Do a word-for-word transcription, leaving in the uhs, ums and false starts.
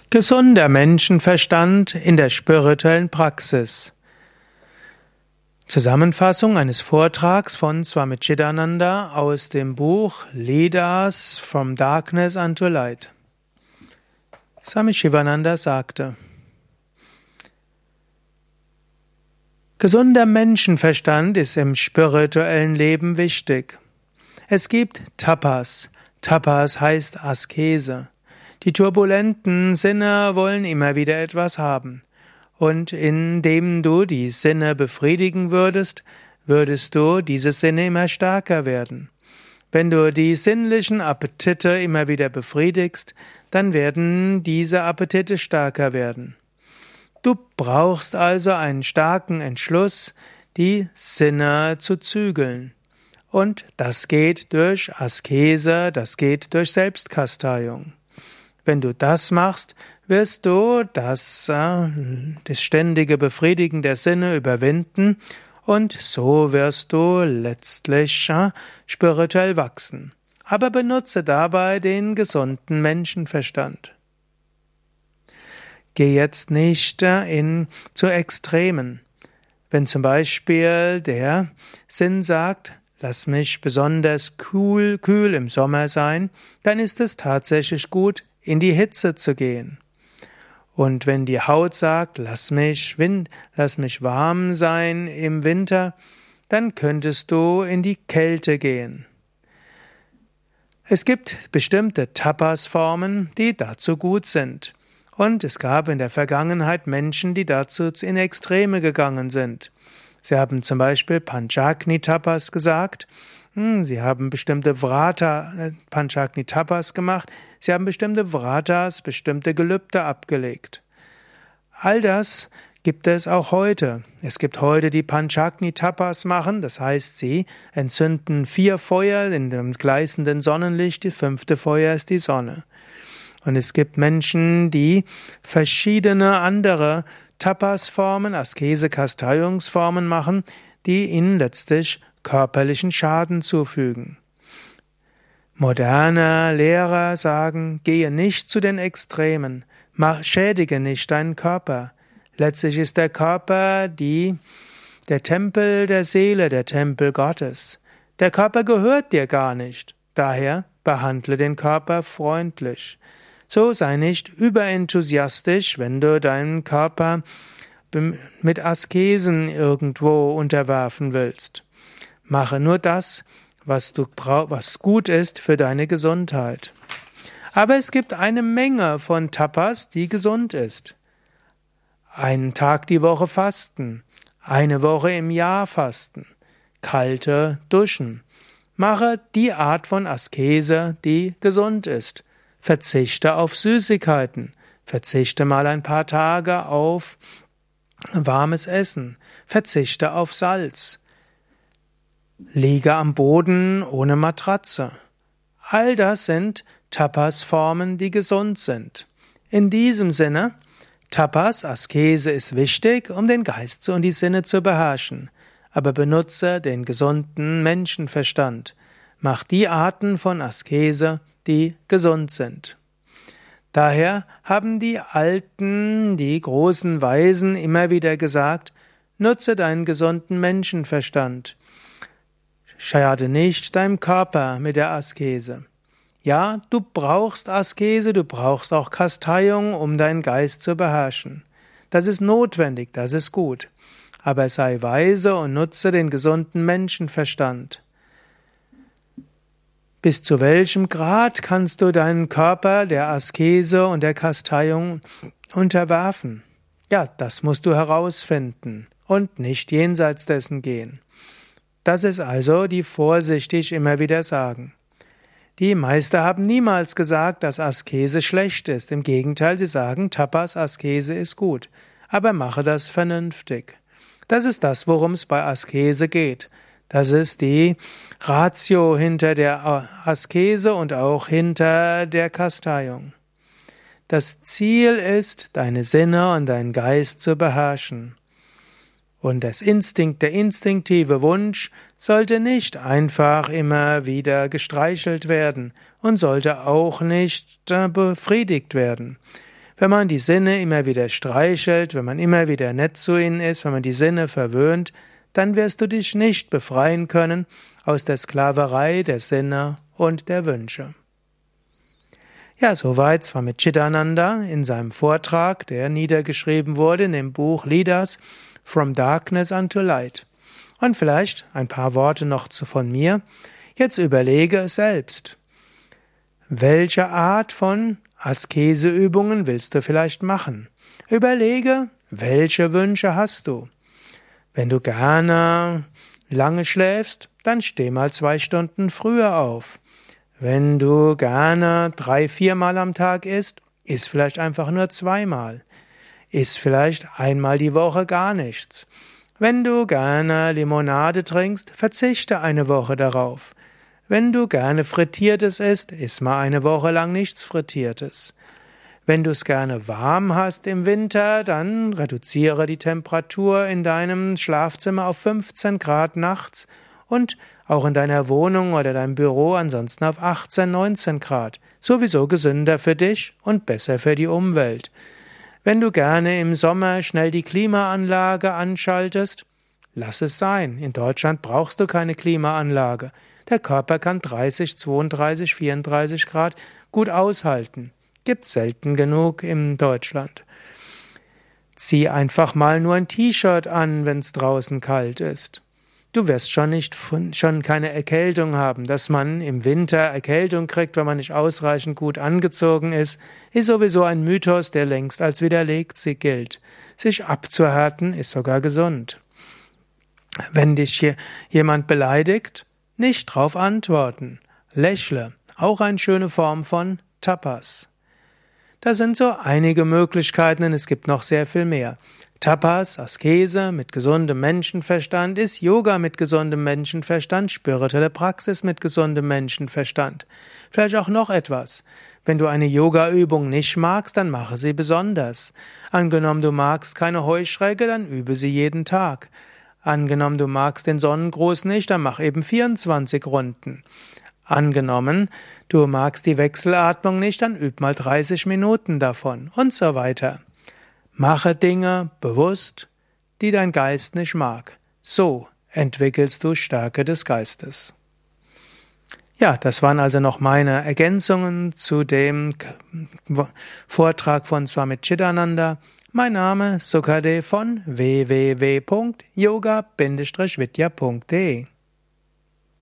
Gesunder Menschenverstand in der spirituellen Praxis. Zusammenfassung eines Vortrags von Swami Chidananda aus dem Buch Leaders from Darkness unto Light. Swami Shivananda sagte: Gesunder Menschenverstand ist im spirituellen Leben wichtig. Es gibt Tapas. Tapas heißt Askese. Die turbulenten Sinne wollen immer wieder etwas haben. Und indem du die Sinne befriedigen würdest, würdest du diese Sinne immer stärker werden. Wenn du die sinnlichen Appetite immer wieder befriedigst, dann werden diese Appetite stärker werden. Du brauchst also einen starken Entschluss, die Sinne zu zügeln. Und das geht durch Askese, das geht durch Selbstkasteiung. Wenn du das machst, wirst du das, äh, das ständige Befriedigen der Sinne überwinden und so wirst du letztlich äh, spirituell wachsen. Aber benutze dabei den gesunden Menschenverstand. Geh jetzt nicht äh, in zu Extremen. Wenn zum Beispiel der Sinn sagt, lass mich besonders kühl, kühl im Sommer sein, dann ist es tatsächlich gut, in die Hitze zu gehen. Und wenn die Haut sagt, lass mich, Wind, lass mich warm sein im Winter, dann könntest du in die Kälte gehen. Es gibt bestimmte Tapas-Formen, die dazu gut sind. Und es gab in der Vergangenheit Menschen, die dazu in Extreme gegangen sind. Sie haben zum Beispiel Panchagni-Tapas gesagt, sie haben bestimmte Vrata, Panchagni-Tapas gemacht, sie haben bestimmte Vratas, bestimmte Gelübde abgelegt. All das gibt es auch heute. Es gibt heute die Panchagni-Tapas machen, das heißt, sie entzünden vier Feuer in dem gleißenden Sonnenlicht, die fünfte Feuer ist die Sonne. Und es gibt Menschen, die verschiedene andere Tapas-Formen, Askese-Kasteiungsformen machen, die ihnen letztlich körperlichen Schaden zufügen. Moderne Lehrer sagen, gehe nicht zu den Extremen, mach, schädige nicht deinen Körper. Letztlich ist der Körper die, der Tempel der Seele, der Tempel Gottes. Der Körper gehört dir gar nicht, daher behandle den Körper freundlich. So sei nicht überenthusiastisch, wenn du deinen Körper mit Askesen irgendwo unterwerfen willst. Mache nur das, was du brauch, was gut ist für deine Gesundheit. Aber es gibt eine Menge von Tapas, die gesund ist. Einen Tag die Woche fasten, eine Woche im Jahr fasten, kalte Duschen. Mache die Art von Askese, die gesund ist. Verzichte auf Süßigkeiten. Verzichte mal ein paar Tage auf warmes Essen. Verzichte auf Salz. Liege am Boden ohne Matratze. All das sind Tapas-Formen, die gesund sind. In diesem Sinne, Tapas, Askese ist wichtig, um den Geist und die Sinne zu beherrschen. Aber benutze den gesunden Menschenverstand. Mach die Arten von Askese, die gesund sind. Daher haben die Alten, die großen Weisen immer wieder gesagt, nutze deinen gesunden Menschenverstand. Schade nicht deinem Körper mit der Askese. Ja, du brauchst Askese, du brauchst auch Kasteiung, um deinen Geist zu beherrschen. Das ist notwendig, das ist gut. Aber sei weise und nutze den gesunden Menschenverstand. Bis zu welchem Grad kannst du deinen Körper der Askese und der Kasteiung unterwerfen? Ja, das musst du herausfinden und nicht jenseits dessen gehen. Das ist also die Vorsicht, die ich immer wieder sagen. Die Meister haben niemals gesagt, dass Askese schlecht ist. Im Gegenteil, sie sagen, Tapas, Askese ist gut. Aber mache das vernünftig. Das ist das, worum es bei Askese geht. Das ist die Ratio hinter der Askese und auch hinter der Kasteiung. Das Ziel ist, deine Sinne und deinen Geist zu beherrschen. Und das Instinkt, der instinktive Wunsch sollte nicht einfach immer wieder gestreichelt werden und sollte auch nicht befriedigt werden. Wenn man die Sinne immer wieder streichelt, wenn man immer wieder nett zu ihnen ist, wenn man die Sinne verwöhnt, dann wirst du dich nicht befreien können aus der Sklaverei der Sinne und der Wünsche. Ja, soweit Swami Chidananda in seinem Vortrag, der niedergeschrieben wurde in dem Buch Leaders from Darkness unto Light. Und vielleicht ein paar Worte noch von mir. Jetzt überlege es selbst. Welche Art von Askeseübungen willst du vielleicht machen? Überlege, welche Wünsche hast du? Wenn du gerne lange schläfst, dann steh mal zwei Stunden früher auf. Wenn du gerne drei, viermal am Tag isst, iss vielleicht einfach nur zweimal. Iss vielleicht einmal die Woche gar nichts. Wenn du gerne Limonade trinkst, verzichte eine Woche darauf. Wenn du gerne Frittiertes isst, iss mal eine Woche lang nichts Frittiertes. Wenn du es gerne warm hast im Winter, dann reduziere die Temperatur in deinem Schlafzimmer auf fünfzehn Grad nachts und auch in deiner Wohnung oder deinem Büro ansonsten auf achtzehn, neunzehn Grad. Sowieso gesünder für dich und besser für die Umwelt. Wenn du gerne im Sommer schnell die Klimaanlage anschaltest, lass es sein. In Deutschland brauchst du keine Klimaanlage. Der Körper kann dreißig, zweiunddreißig, vierunddreißig Grad gut aushalten. Gibt's selten genug in Deutschland. Zieh einfach mal nur ein T-Shirt an, wenn's draußen kalt ist. Du wirst schon nicht schon keine Erkältung haben. Dass man im Winter Erkältung kriegt, wenn man nicht ausreichend gut angezogen ist, ist sowieso ein Mythos, der längst als widerlegt sie gilt. Sich abzuhärten ist sogar gesund. Wenn dich jemand beleidigt, nicht drauf antworten. Lächle, auch eine schöne Form von Tapas. Das sind so einige Möglichkeiten und es gibt noch sehr viel mehr. Tapas, Askese mit gesundem Menschenverstand ist Yoga mit gesundem Menschenverstand, spirituelle Praxis mit gesundem Menschenverstand. Vielleicht auch noch etwas. Wenn du eine Yoga-Übung nicht magst, dann mache sie besonders. Angenommen, du magst keine Heuschrecke, dann übe sie jeden Tag. Angenommen, du magst den Sonnengruß nicht, dann mach eben vierundzwanzig Runden. Angenommen, du magst die Wechselatmung nicht, dann üb mal dreißig Minuten davon und so weiter. Mache Dinge bewusst, die dein Geist nicht mag. So entwickelst du Stärke des Geistes. Ja, das waren also noch meine Ergänzungen zu dem Vortrag von Swami Chidananda. Mein Name Sukadev von w w w punkt yoga Bindestrich vidya punkt de